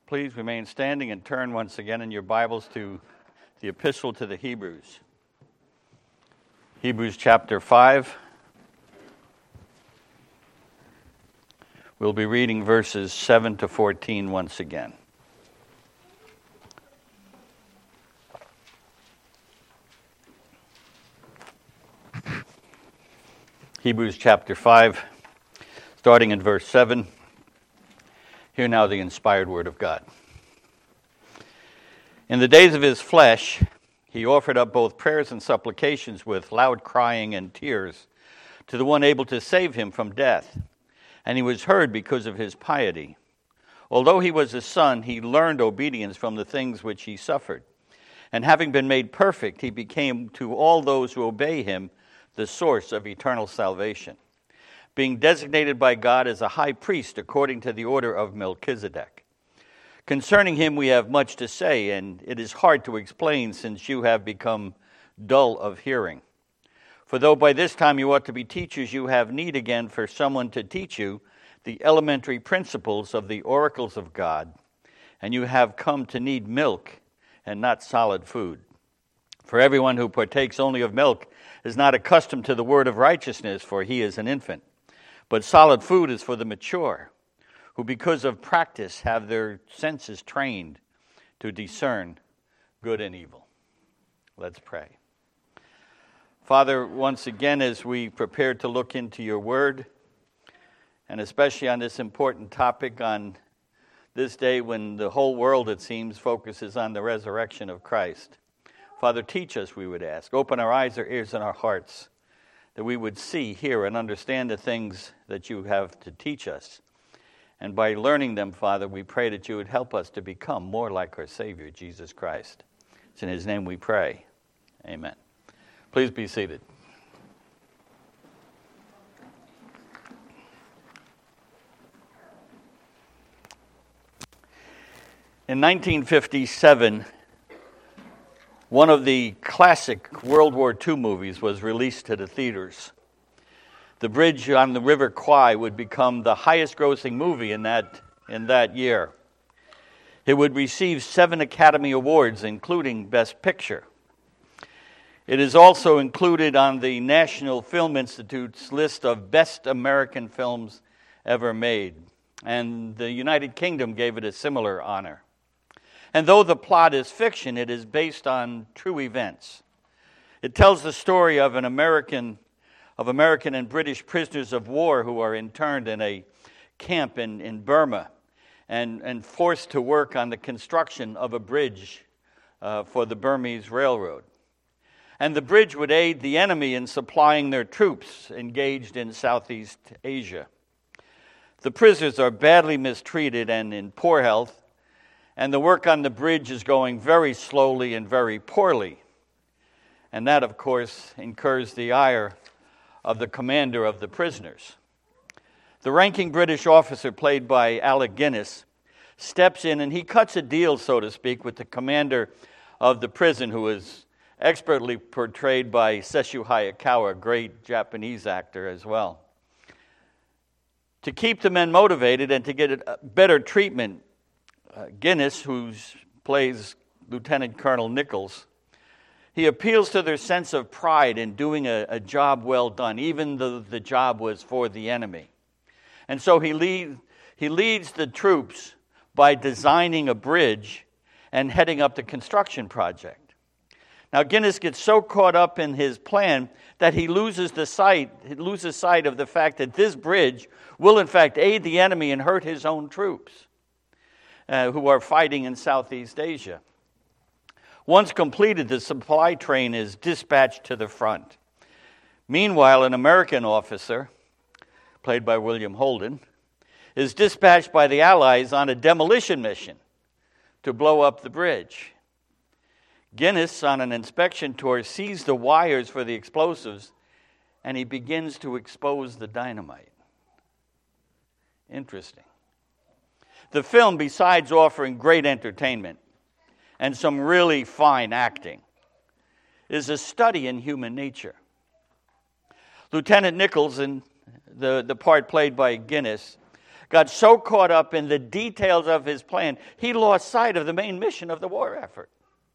Please remain standing and turn once again in your Bibles to the Epistle to the Hebrews. Hebrews chapter 5. We'll be reading verses 7 to 14 once again. Hebrews chapter 5, starting in verse 7. Hear now the inspired word of God. In the days of his flesh, he offered up both prayers and supplications with loud crying and tears to the one able to save him from death. And he was heard because of his piety. Although he was a son, he learned obedience from the things which he suffered. And having been made perfect, he became to all those who obey him the source of eternal salvation, being designated by God as a high priest according to the order of Melchizedek. Concerning him we have much to say, and it is hard to explain since you have become dull of hearing. For though by this time you ought to be teachers, you have need again for someone to teach you the elementary principles of the oracles of God, and you have come to need milk and not solid food. For everyone who partakes only of milk is not accustomed to the word of righteousness, for he is an infant. But solid food is for the mature, who because of practice have their senses trained to discern good and evil. Let's pray. Father, once again, as we prepare to look into your word, and especially on this important topic on this day when the whole world, it seems, focuses on the resurrection of Christ. Father, teach us, we would ask. Open our eyes, our ears, and our hearts, that we would see, hear, and understand the things that you have to teach us. And by learning them, Father, we pray that you would help us to become more like our Savior, Jesus Christ. It's in his name we pray. Amen. Please be seated. In 1957, one of the classic World War II movies was released to the theaters. The Bridge on the River Kwai would become the highest-grossing movie in that year. It would receive 7 Academy Awards, including Best Picture. It is also included on the National Film Institute's list of best American films ever made, and the United Kingdom gave it a similar honor. And though the plot is fiction, it is based on true events. It tells the story of American and British prisoners of war who are interned in a camp in Burma and forced to work on the construction of a bridge for the Burmese Railroad. And the bridge would aid the enemy in supplying their troops engaged in Southeast Asia. The prisoners are badly mistreated and in poor health, and the work on the bridge is going very slowly and very poorly. And that, of course, incurs the ire of the commander of the prisoners. The ranking British officer, played by Alec Guinness, steps in and he cuts a deal, so to speak, with the commander of the prison, who is expertly portrayed by Sessue Hayakawa, a great Japanese actor as well. To keep the men motivated and to get better treatment, Guinness, who plays Lieutenant Colonel Nichols, he appeals to their sense of pride in doing a job well done, even though the job was for the enemy. And so he leads the troops by designing a bridge and heading up the construction project. Now, Guinness gets so caught up in his plan that he loses sight of the fact that this bridge will, in fact, aid the enemy and hurt his own troops who are fighting in Southeast Asia. Once completed, the supply train is dispatched to the front. Meanwhile, an American officer, played by William Holden, is dispatched by the Allies on a demolition mission to blow up the bridge. Guinness, on an inspection tour, sees the wires for the explosives, and he begins to expose the dynamite. Interesting. The film, besides offering great entertainment and some really fine acting, is a study in human nature. Lieutenant Nichols, in the part played by Guinness, got so caught up in the details of his plan, he lost sight of the main mission of the war effort.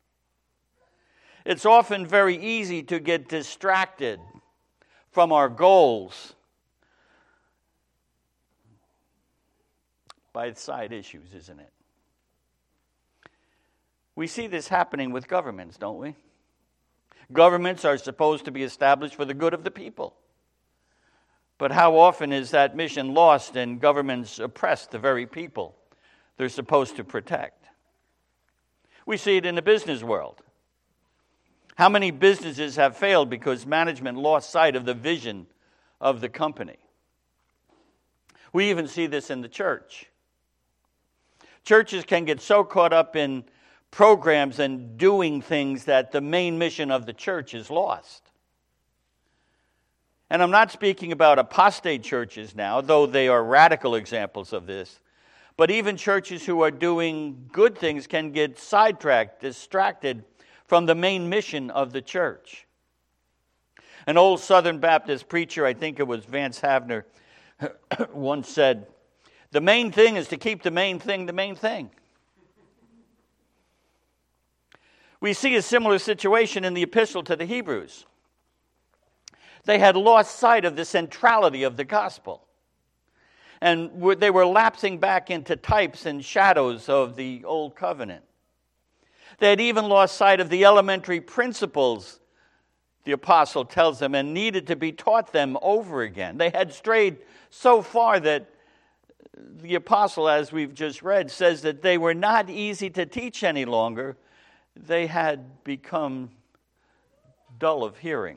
It's often very easy to get distracted from our goals by side issues, isn't it? We see this happening with governments, don't we? Governments are supposed to be established for the good of the people. But how often is that mission lost and governments oppress the very people they're supposed to protect? We see it in the business world. How many businesses have failed because management lost sight of the vision of the company? We even see this in the church. Churches can get so caught up in programs and doing things that the main mission of the church is lost. And I'm not speaking about apostate churches now, though they are radical examples of this. But even churches who are doing good things can get sidetracked, distracted from the main mission of the church. An old Southern Baptist preacher, I think it was Vance Havner, once said, "The main thing is to keep the main thing the main thing." We see a similar situation in the epistle to the Hebrews. They had lost sight of the centrality of the gospel. And they were lapsing back into types and shadows of the old covenant. They had even lost sight of the elementary principles, the apostle tells them, and needed to be taught them over again. They had strayed so far that the apostle, as we've just read, says that they were not easy to teach any longer. They had become dull of hearing.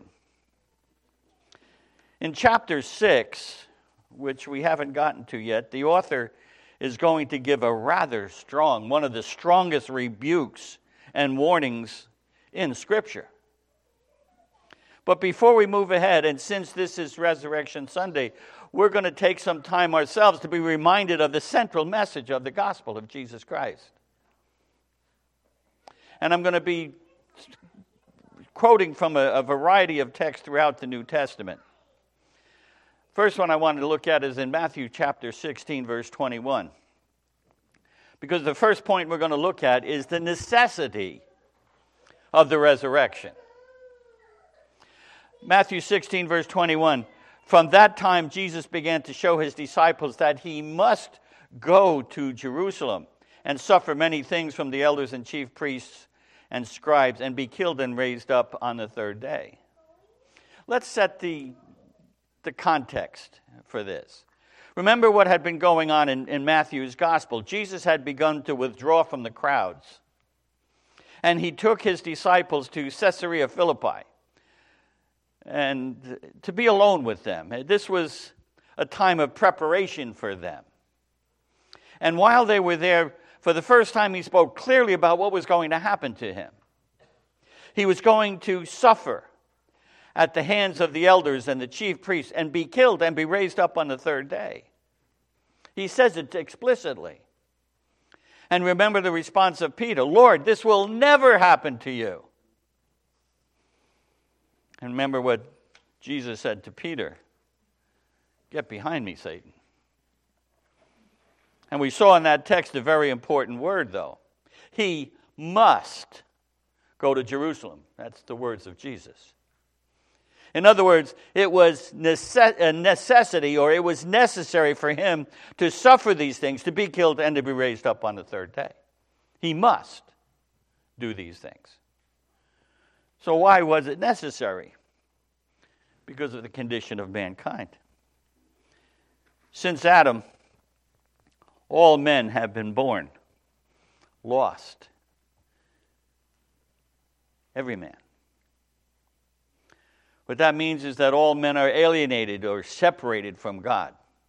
In chapter 6, which we haven't gotten to yet, the author is going to give a rather strong, one of the strongest rebukes and warnings in Scripture. But before we move ahead, and since this is Resurrection Sunday, we're going to take some time ourselves to be reminded of the central message of the gospel of Jesus Christ. And I'm going to be quoting from a variety of texts throughout the New Testament. First one I wanted to look at is in Matthew chapter 16, verse 21. Because the first point we're going to look at is the necessity of the resurrection. Matthew 16, verse 21. From that time, Jesus began to show his disciples that he must go to Jerusalem and suffer many things from the elders and chief priests and scribes and be killed and raised up on the third day. Let's set the context for this. Remember what had been going on in Matthew's gospel. Jesus had begun to withdraw from the crowds. And he took his disciples to Caesarea Philippi and to be alone with them. This was a time of preparation for them. And while they were there, for the first time he spoke clearly about what was going to happen to him. He was going to suffer at the hands of the elders and the chief priests and be killed and be raised up on the third day. He says it explicitly. And remember the response of Peter, "Lord, this will never happen to you." And remember what Jesus said to Peter, "Get behind me, Satan." And we saw in that text a very important word, though. He must go to Jerusalem. That's the words of Jesus. In other words, it was a necessity, or it was necessary for him to suffer these things, to be killed and to be raised up on the third day. He must do these things. So why was it necessary? Because of the condition of mankind. Since Adam, all men have been born lost. Every man. What that means is that all men are alienated or separated from God.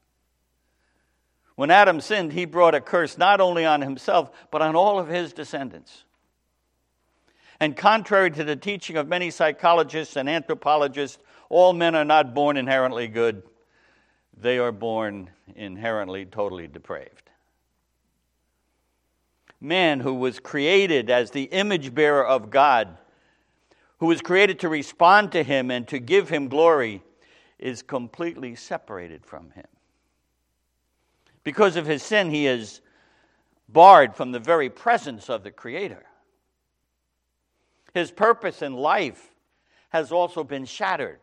When Adam sinned, he brought a curse not only on himself, but on all of his descendants. And contrary to the teaching of many psychologists and anthropologists, all men are not born inherently good. They are born inherently totally depraved. Man, who was created as the image bearer of God, who was created to respond to him and to give him glory, is completely separated from him. Because of his sin, he is barred from the very presence of the Creator. His purpose in life has also been shattered.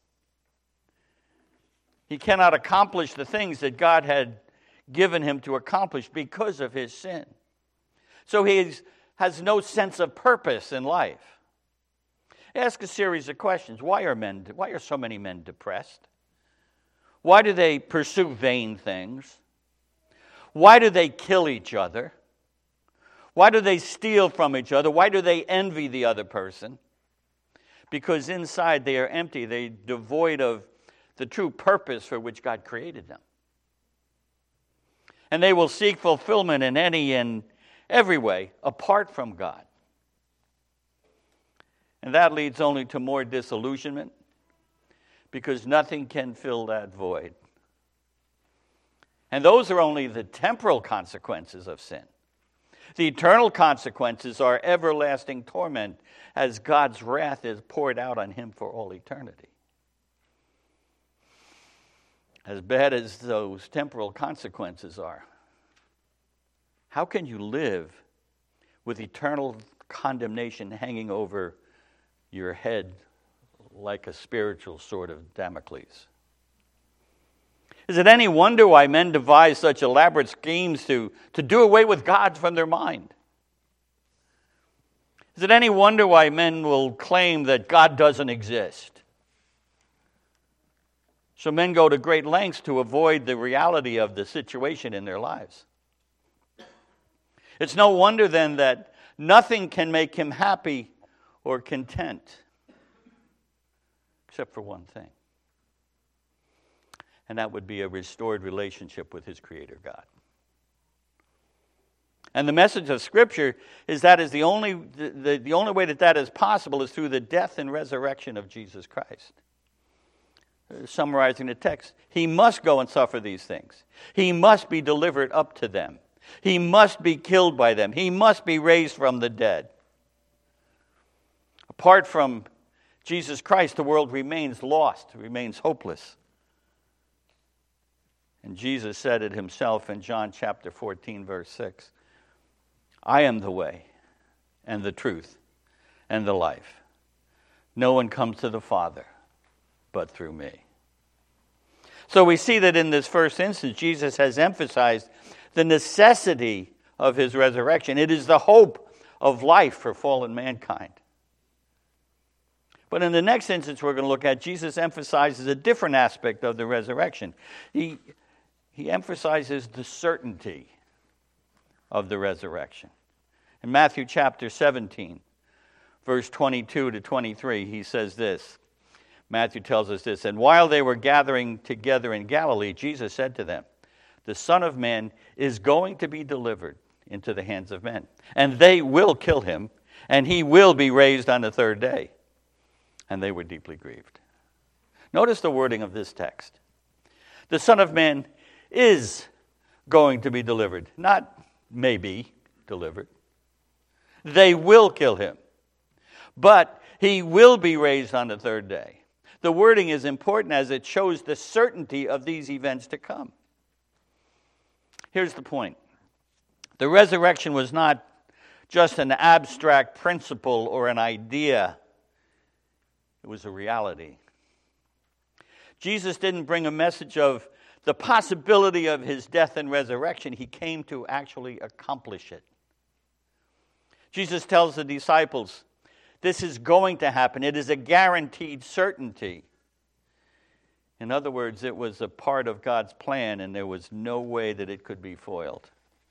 He cannot accomplish the things that God had given him to accomplish because of his sin. So he has no sense of purpose in life. Ask a series of questions. Why are so many men depressed? Why do they pursue vain things? Why do they kill each other? Why do they steal from each other? Why do they envy the other person? Because inside they are empty. They're devoid of the true purpose for which God created them. And they will seek fulfillment in any and every way apart from God. And that leads only to more disillusionment, because nothing can fill that void. And those are only the temporal consequences of sin. The eternal consequences are everlasting torment, as God's wrath is poured out on him for all eternity. As bad as those temporal consequences are, how can you live with eternal condemnation hanging over your head like a spiritual sword of Damocles? Is it any wonder why men devise such elaborate schemes to do away with God from their mind? Is it any wonder why men will claim that God doesn't exist? So men go to great lengths to avoid the reality of the situation in their lives. It's no wonder then that nothing can make him happy or content, except for one thing. And that would be a restored relationship with his Creator God. And the message of Scripture is that is the only way that is possible is through the death and resurrection of Jesus Christ. Summarizing the text, he must go and suffer these things. He must be delivered up to them. He must be killed by them. He must be raised from the dead. Apart from Jesus Christ, the world remains lost, remains hopeless. And Jesus said it himself in John chapter 14, verse 6. I am the way and the truth and the life. No one comes to the Father but through me. So we see that in this first instance, Jesus has emphasized the necessity of his resurrection. It is the hope of life for fallen mankind. But in the next instance we're going to look at, Jesus emphasizes a different aspect of the resurrection. He emphasizes the certainty of the resurrection. In Matthew chapter 17, verse 22 to 23, he says this. Matthew tells us this, and while they were gathering together in Galilee, Jesus said to them, the Son of Man is going to be delivered into the hands of men, and they will kill him, and he will be raised on the third day. And they were deeply grieved. Notice the wording of this text. The Son of Man is going to be delivered, not maybe delivered. They will kill him, but he will be raised on the third day. The wording is important as it shows the certainty of these events to come. Here's the point. The resurrection was not just an abstract principle or an idea. It was a reality. Jesus didn't bring a message of the possibility of his death and resurrection. He came to actually accomplish it. Jesus tells the disciples, this is going to happen. It is a guaranteed certainty. In other words, it was a part of God's plan, and there was no way that it could be foiled.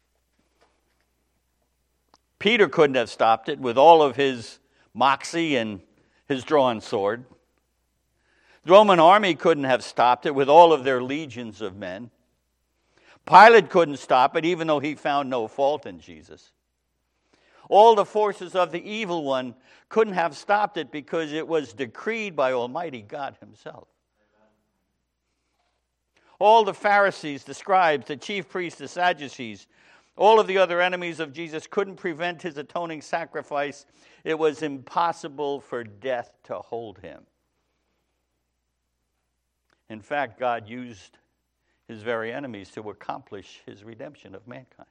Peter couldn't have stopped it with all of his moxie and his drawn sword. The Roman army couldn't have stopped it with all of their legions of men. Pilate couldn't stop it, even though he found no fault in Jesus. All the forces of the evil one couldn't have stopped it because it was decreed by Almighty God himself. All the Pharisees, the scribes, the chief priests, the Sadducees, all of the other enemies of Jesus couldn't prevent his atoning sacrifice. It was impossible for death to hold him. In fact, God used his very enemies to accomplish his redemption of mankind.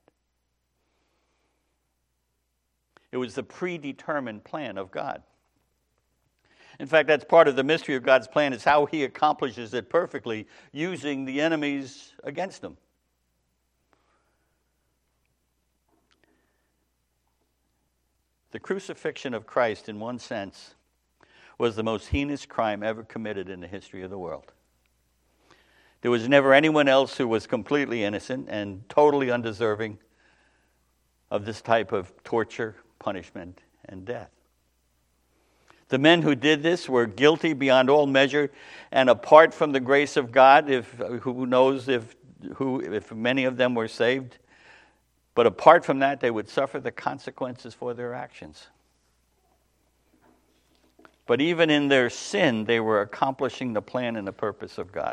It was the predetermined plan of God. In fact, that's part of the mystery of God's plan, is how he accomplishes it perfectly, using the enemies against him. The crucifixion of Christ, in one sense, was the most heinous crime ever committed in the history of the world. There was never anyone else who was completely innocent and totally undeserving of this type of torture, punishment, and death. The men who did this were guilty beyond all measure, and apart from the grace of God, who knows if many of them were saved, but apart from that, they would suffer the consequences for their actions. But even in their sin, they were accomplishing the plan and the purpose of God.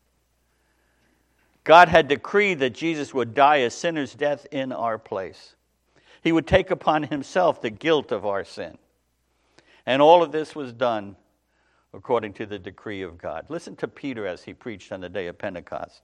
God had decreed that Jesus would die a sinner's death in our place. He would take upon himself the guilt of our sin. And all of this was done according to the decree of God. Listen to Peter as he preached on the day of Pentecost.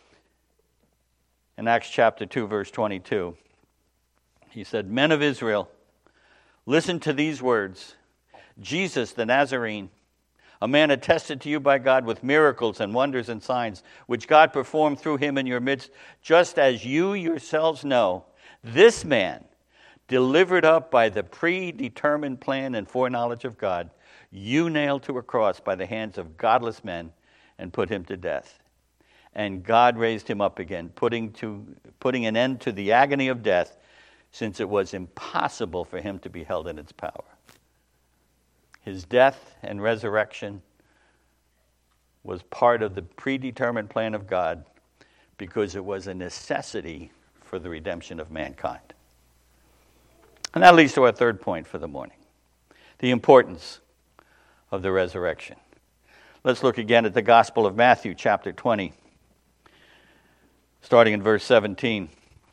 In Acts chapter 2, verse 22, he said, "Men of Israel, listen to these words. Jesus the Nazarene, a man attested to you by God with miracles and wonders and signs, which God performed through him in your midst, just as you yourselves know, this man, delivered up by the predetermined plan and foreknowledge of God, you nailed to a cross by the hands of godless men and put him to death. And God raised him up again, putting an end to the agony of death, since it was impossible for him to be held in its power." His death and resurrection was part of the predetermined plan of God because it was a necessity for the redemption of mankind. And that leads to our third point for the morning, the importance of the resurrection. Let's look again at the Gospel of Matthew, chapter 20, starting in verse 17.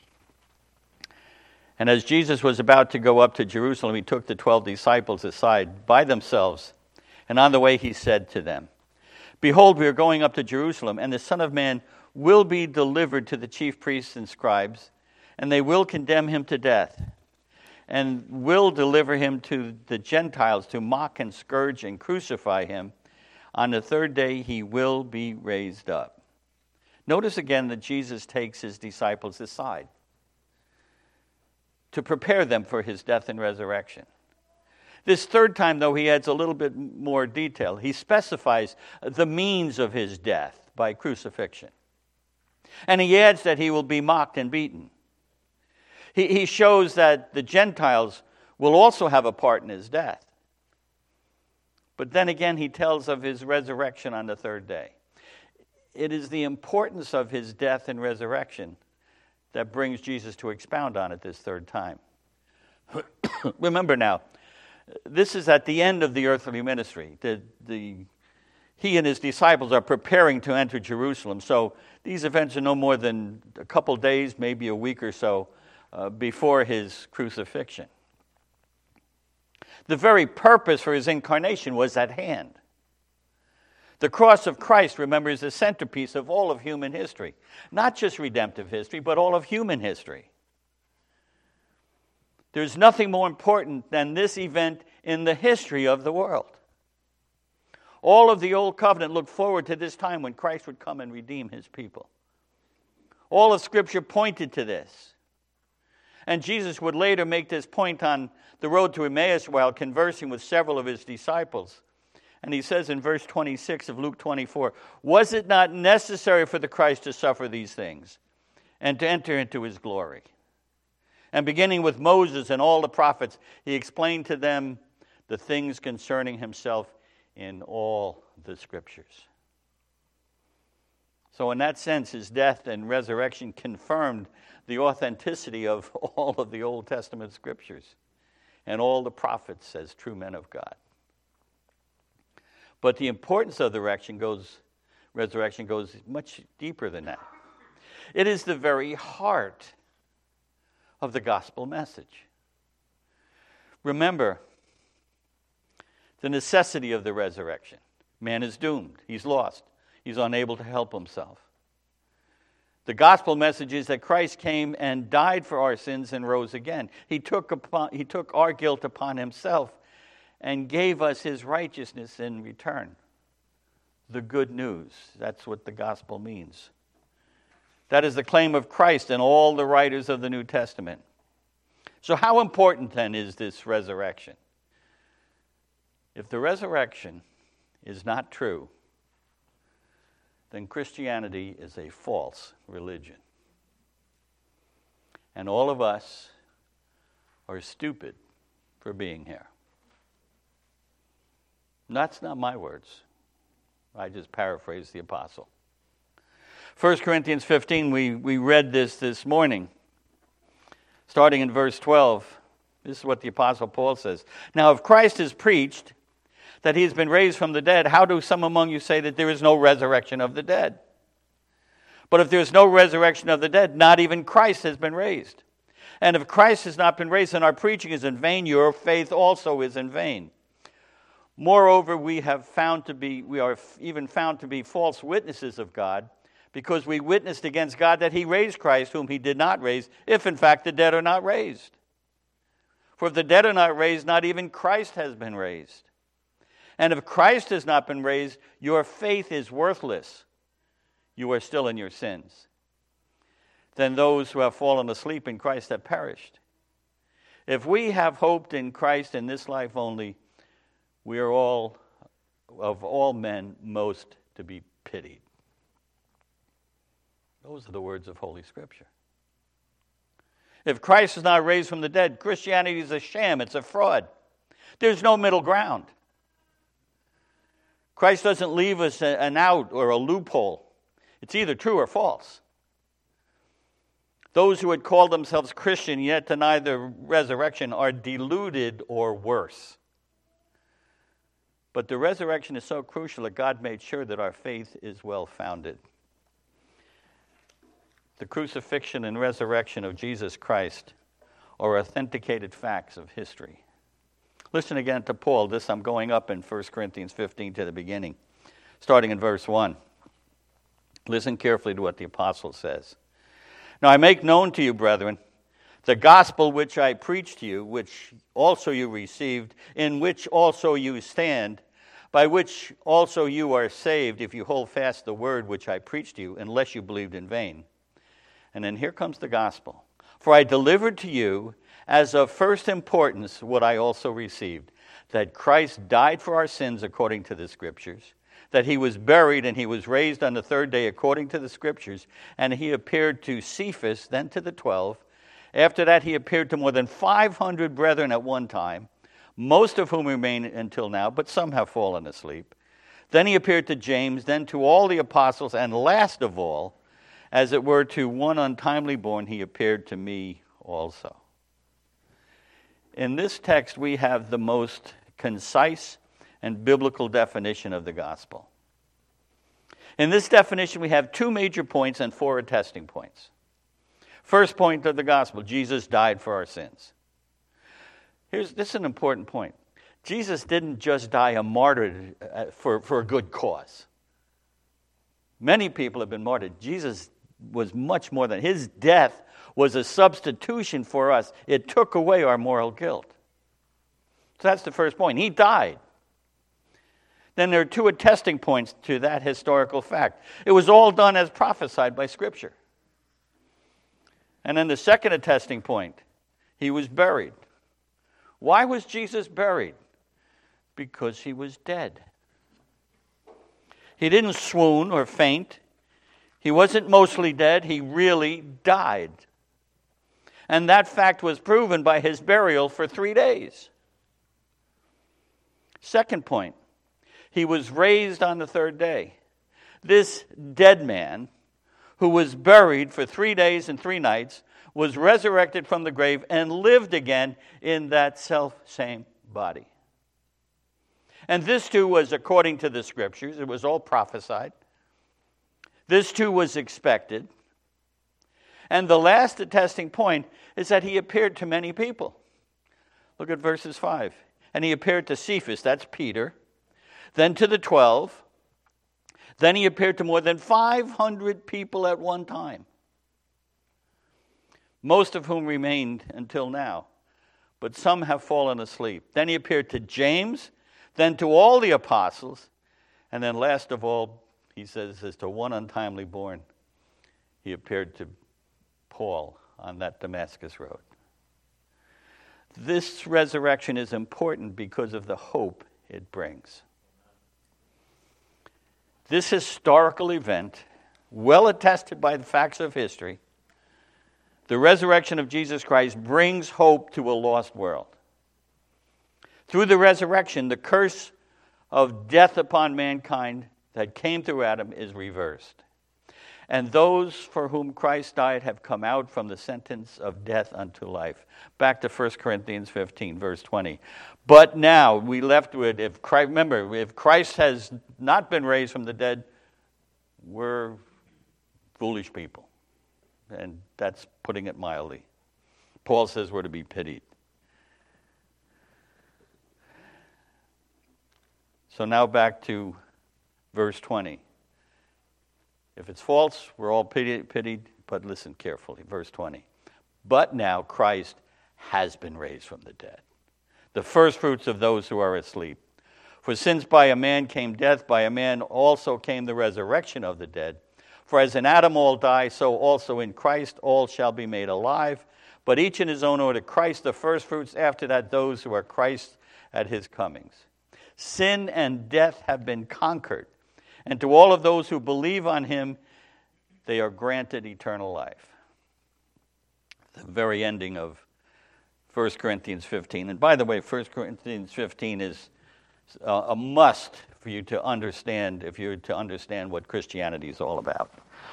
"And as Jesus was about to go up to Jerusalem, he took the 12 disciples aside by themselves, and on the way he said to them, 'Behold, we are going up to Jerusalem, and the Son of Man will be delivered to the chief priests and scribes, and they will condemn him to death, and will deliver him to the Gentiles to mock and scourge and crucify him. On the third day he will be raised up.'" Notice again that Jesus takes his disciples aside to prepare them for his death and resurrection. This third time, though, he adds a little bit more detail. He specifies the means of his death by crucifixion. And he adds that he will be mocked and beaten. He shows that the Gentiles will also have a part in his death. But then again, he tells of his resurrection on the third day. It is the importance of his death and resurrection that brings Jesus to expound on it this third time. Remember now, this is at the end of the earthly ministry. He and his disciples are preparing to enter Jerusalem. So these events are no more than a couple days, maybe a week or so, before his crucifixion. The very purpose for his incarnation was at hand. The cross of Christ, remember, is the centerpiece of all of human history. Not just redemptive history, but all of human history. There's nothing more important than this event in the history of the world. All of the Old Covenant looked forward to this time when Christ would come and redeem his people. All of Scripture pointed to this. And Jesus would later make this point on the road to Emmaus while conversing with several of his disciples. And he says in verse 26 of Luke 24, "Was it not necessary for the Christ to suffer these things and to enter into his glory?" And beginning with Moses and all the prophets, he explained to them the things concerning himself in all the Scriptures. So in that sense, his death and resurrection confirmed the authenticity of all of the Old Testament Scriptures and all the prophets as true men of God. But the importance of the resurrection goes much deeper than that. It is the very heart of the gospel message. Remember the necessity of the resurrection. Man is doomed. He's lost. He's unable to help himself. The gospel message is that Christ came and died for our sins and rose again. He took our guilt upon himself and gave us his righteousness in return. The good news. That's what the gospel means. That is the claim of Christ and all the writers of the New Testament. So how important then is this resurrection? If the resurrection is not true, then Christianity is a false religion. And all of us are stupid for being here. That's not my words. I just paraphrased the apostle. 1 Corinthians 15, we read this morning. Starting in verse 12, this is what the apostle Paul says. Now, if Christ is preached that he has been raised from the dead, how do some among you say that there is no resurrection of the dead? But if there is no resurrection of the dead, not even Christ has been raised. And if Christ has not been raised, then our preaching is in vain, your faith also is in vain. Moreover, we are even found to be false witnesses of God, because we witnessed against God that he raised Christ, whom he did not raise, if in fact the dead are not raised. For if the dead are not raised, not even Christ has been raised. And if Christ has not been raised, your faith is worthless. You are still in your sins. Then those who have fallen asleep in Christ have perished. If we have hoped in Christ in this life only, we are all, of all men, most to be pitied. Those are the words of Holy Scripture. If Christ is not raised from the dead, Christianity is a sham. It's a fraud. There's no middle ground. Christ doesn't leave us an out or a loophole. It's either true or false. Those who would call themselves Christian yet deny the resurrection are deluded or worse. But the resurrection is so crucial that God made sure that our faith is well founded. The crucifixion and resurrection of Jesus Christ are authenticated facts of history. Listen again to Paul. This I'm going up in 1 Corinthians 15 to the beginning, starting in verse 1. Listen carefully to what the apostle says. Now I make known to you, brethren, the gospel which I preached to you, which also you received, in which also you stand, by which also you are saved, if you hold fast the word which I preached to you, unless you believed in vain. And then here comes the gospel. For I delivered to you as of first importance what I also received, that Christ died for our sins according to the Scriptures, that he was buried and he was raised on the third day according to the Scriptures, and he appeared to Cephas, then to the 12. After that he appeared to more than 500 brethren at one time, most of whom remain until now, but some have fallen asleep. Then he appeared to James, then to all the apostles, and last of all, as it were to one untimely born, he appeared to me also. In this text, we have the most concise and biblical definition of the gospel. In this definition, we have two major points and four attesting points. First point of the gospel, Jesus died for our sins. This is an important point. Jesus didn't just die a martyr for a good cause. Many people have been martyred. Jesus was much more than. His death was a substitution for us. It took away our moral guilt. So that's the first point. He died. Then there are two attesting points to that historical fact. It was all done as prophesied by Scripture. And then the second attesting point, he was buried. Why was Jesus buried? Because he was dead. He didn't swoon or faint. He wasn't mostly dead. He really died. And that fact was proven by his burial for 3 days. Second point, he was raised on the third day. This dead man, who was buried for 3 days and 3 nights, was resurrected from the grave and lived again in that self-same body. And this too was according to the Scriptures. It was all prophesied. This too was expected. And the last attesting point is that he appeared to many people. Look at verses 5. And he appeared to Cephas, that's Peter, then to the 12. Then he appeared to more than 500 people at one time. most of whom remained until now, but some have fallen asleep. Then he appeared to James, then to all the apostles, and then last of all, he says, as to one untimely born, he appeared to Paul on that Damascus road. This resurrection is important because of the hope it brings. This historical event, well attested by the facts of history, the resurrection of Jesus Christ brings hope to a lost world. Through the resurrection, the curse of death upon mankind that came through Adam is reversed. And those for whom Christ died have come out from the sentence of death unto life. Back to 1 Corinthians 15, verse 20. But now we left with, if Christ has not been raised from the dead, we're foolish people. And that's putting it mildly. Paul says we're to be pitied. So now back to verse 20. If it's false, we're all pitied, but listen carefully. Verse 20. But now Christ has been raised from the dead, the first fruits of those who are asleep. For since by a man came death, by a man also came the resurrection of the dead. For as in Adam all die, so also in Christ all shall be made alive, but each in his own order, Christ the first fruits, after that those who are Christ at his comings. Sin and death have been conquered, and to all of those who believe on him, they are granted eternal life. The very ending of 1 Corinthians 15. And by the way, 1 Corinthians 15 is a must for you to understand if you're to understand what Christianity is all about.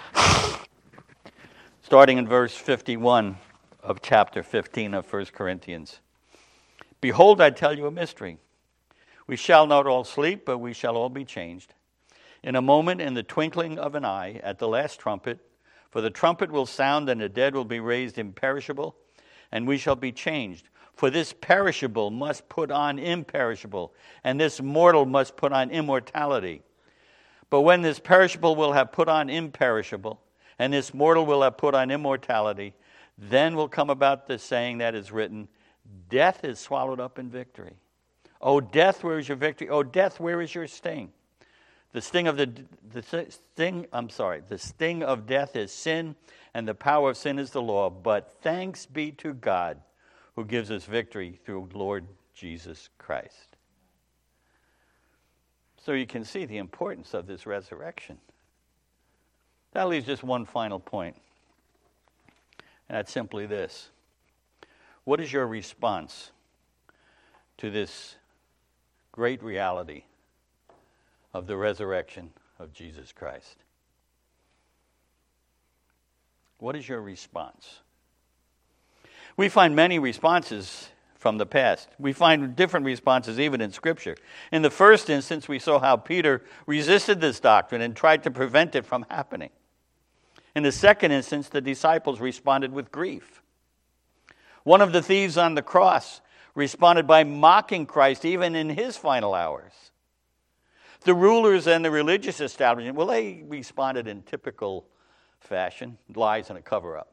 Starting in verse 51 of chapter 15 of 1 Corinthians. Behold, I tell you a mystery. We shall not all sleep, but we shall all be changed. In a moment, in the twinkling of an eye, at the last trumpet, for the trumpet will sound, and the dead will be raised imperishable, and we shall be changed. For this perishable must put on imperishable, and this mortal must put on immortality. But when this perishable will have put on imperishable, and this mortal will have put on immortality, then will come about the saying that is written, death is swallowed up in victory. O death, where is your victory? O death, where is your sting? The sting of death is sin, and the power of sin is the law. But thanks be to God, who gives us victory through Lord Jesus Christ. So you can see the importance of this resurrection. That leaves just one final point, and that's simply this. What is your response to this great reality of the resurrection of Jesus Christ? What is your response? We find many responses from the past. We find different responses even in Scripture. In the first instance, we saw how Peter resisted this doctrine and tried to prevent it from happening. In the second instance, the disciples responded with grief. One of the thieves on the cross responded by mocking Christ even in his final hours. The rulers and the religious establishment, well, they responded in typical fashion, lies and a cover-up.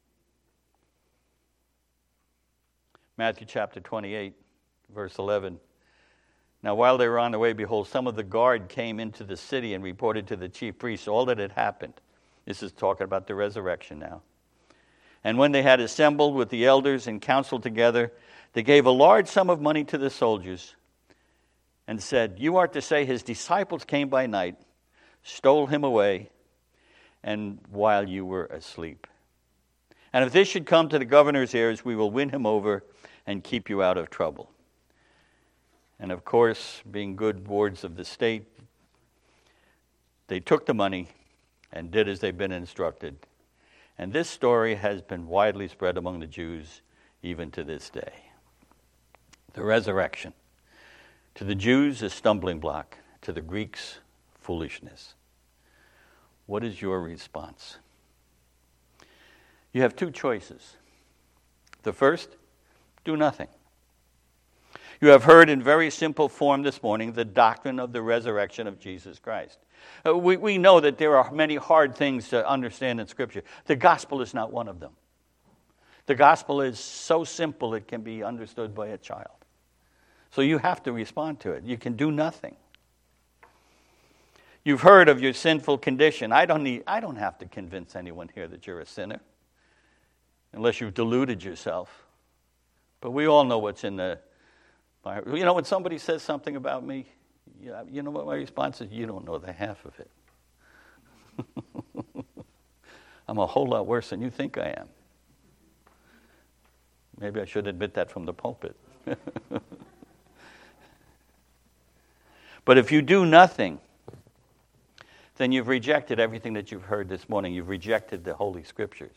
Matthew chapter 28, verse 11. Now while they were on the way, behold, some of the guard came into the city and reported to the chief priests all that had happened. This is talking about the resurrection now. And when they had assembled with the elders and counseled together, they gave a large sum of money to the soldiers and said, you are to say his disciples came by night, stole him away, and while you were asleep. And if this should come to the governor's ears, we will win him over and keep you out of trouble. And of course, being good wards of the state, they took the money and did as they've been instructed. And this story has been widely spread among the Jews even to this day. The resurrection. To the Jews, a stumbling block. To the Greeks, foolishness. What is your response? You have two choices. The first, do nothing. You have heard in very simple form this morning the doctrine of the resurrection of Jesus Christ. We know that there are many hard things to understand in Scripture. The gospel is not one of them. The gospel is so simple it can be understood by a child. So you have to respond to it. You can do nothing. You've heard of your sinful condition. I don't have to convince anyone here that you're a sinner, unless you've deluded yourself. But we all know what's in the Bible. You know, when somebody says something about me, you know what my response is? You don't know the half of it. I'm a whole lot worse than you think I am. Maybe I should admit that from the pulpit. But if you do nothing, then you've rejected everything that you've heard this morning. You've rejected the Holy Scriptures.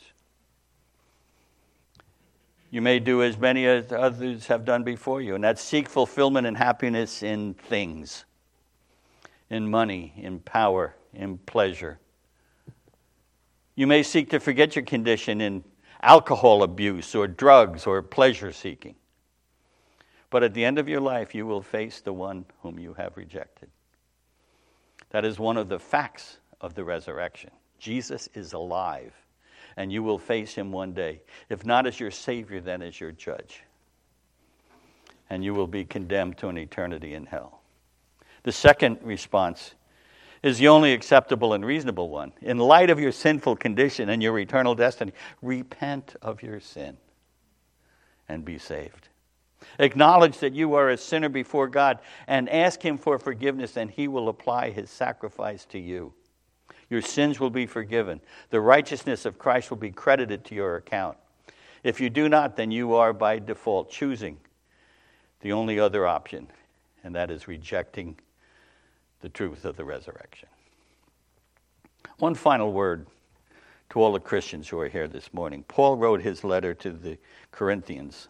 You may do as many as others have done before you, and that's seek fulfillment and happiness in things, in money, in power, in pleasure. You may seek to forget your condition in alcohol abuse or drugs or pleasure seeking. But at the end of your life, you will face the one whom you have rejected. That is one of the facts of the resurrection. Jesus is alive, and you will face him one day, if not as your Savior, then as your judge. And you will be condemned to an eternity in hell. The second response is the only acceptable and reasonable one. In light of your sinful condition and your eternal destiny, repent of your sin and be saved. Acknowledge that you are a sinner before God and ask him for forgiveness, and he will apply his sacrifice to you. Your sins will be forgiven. The righteousness of Christ will be credited to your account. If you do not, then you are by default choosing the only other option, and that is rejecting the truth of the resurrection. One final word to all the Christians who are here this morning. Paul wrote his letter to the Corinthians.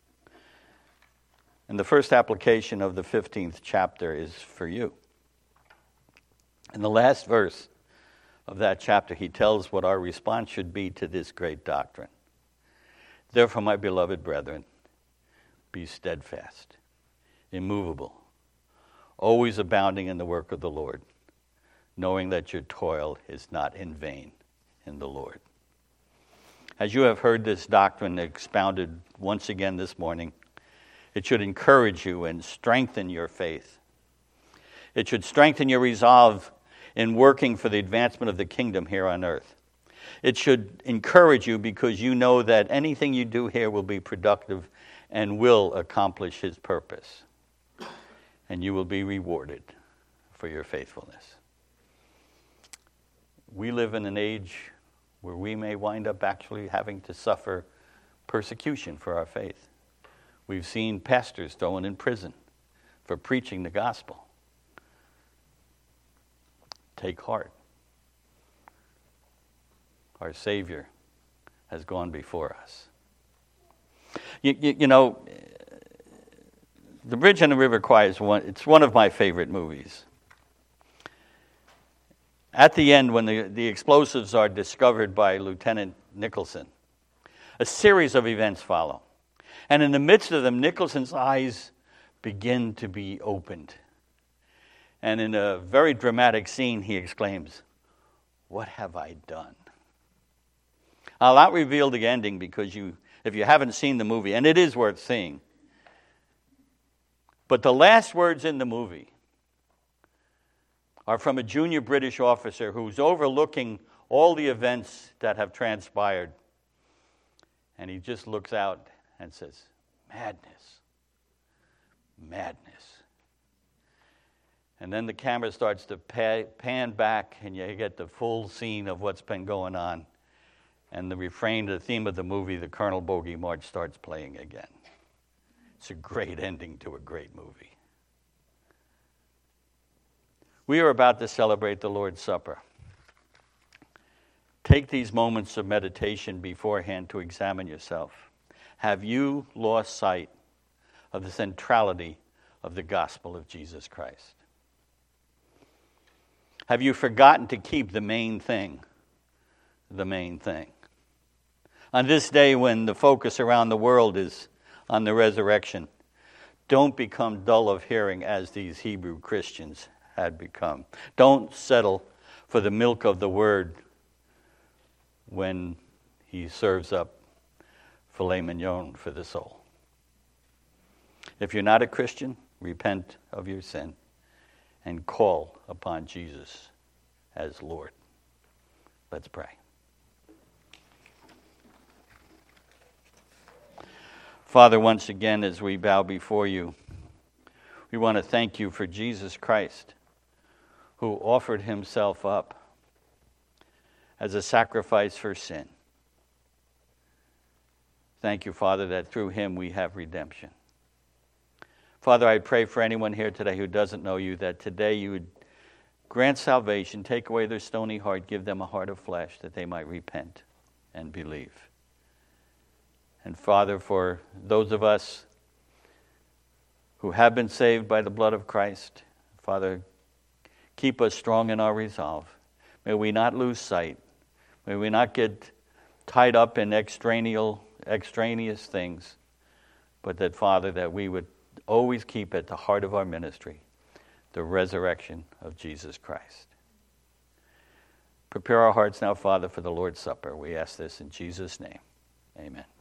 And the first application of the 15th chapter is for you. In the last verse of that chapter, he tells what our response should be to this great doctrine. Therefore, my beloved brethren, be steadfast, immovable, always abounding in the work of the Lord, knowing that your toil is not in vain in the Lord. As you have heard this doctrine expounded once again this morning, it should encourage you and strengthen your faith. It should strengthen your resolve in working for the advancement of the kingdom here on earth. It should encourage you because you know that anything you do here will be productive and will accomplish his purpose. And you will be rewarded for your faithfulness. We live in an age where we may wind up actually having to suffer persecution for our faith. We've seen pastors thrown in prison for preaching the gospel. Take heart. Our Savior has gone before us. You know, The Bridge on the River Kwai is one of my favorite movies. At the end, when the explosives are discovered by Lieutenant Nicholson, a series of events follow. And in the midst of them, Nicholson's eyes begin to be opened. And in a very dramatic scene, he exclaims, "What have I done?" I'll not reveal the ending because if you haven't seen the movie, and it is worth seeing, but the last words in the movie are from a junior British officer who's overlooking all the events that have transpired. And he just looks out and says, "Madness, madness." And then the camera starts to pan back, and you get the full scene of what's been going on. And the refrain, the theme of the movie, the Colonel Bogey March, starts playing again. It's a great ending to a great movie. We are about to celebrate the Lord's Supper. Take these moments of meditation beforehand to examine yourself. Have you lost sight of the centrality of the gospel of Jesus Christ? Have you forgotten to keep the main thing the main thing? On this day when the focus around the world is on the resurrection, don't become dull of hearing as these Hebrew Christians had become. Don't settle for the milk of the word when he serves up filet mignon for the soul. If you're not a Christian, repent of your sin and call upon Jesus as Lord. Let's pray. Father, once again, as we bow before you, we want to thank you for Jesus Christ, who offered himself up as a sacrifice for sin. Thank you, Father, that through him we have redemption. Father, I pray for anyone here today who doesn't know you, that today you would grant salvation, take away their stony heart, give them a heart of flesh, that they might repent and believe. And Father, for those of us who have been saved by the blood of Christ, Father, keep us strong in our resolve. May we not lose sight. May we not get tied up in extraneous things, but that, Father, that we would always keep at the heart of our ministry the resurrection of Jesus Christ. Prepare our hearts now, Father, for the Lord's Supper. We ask this in Jesus' name. Amen.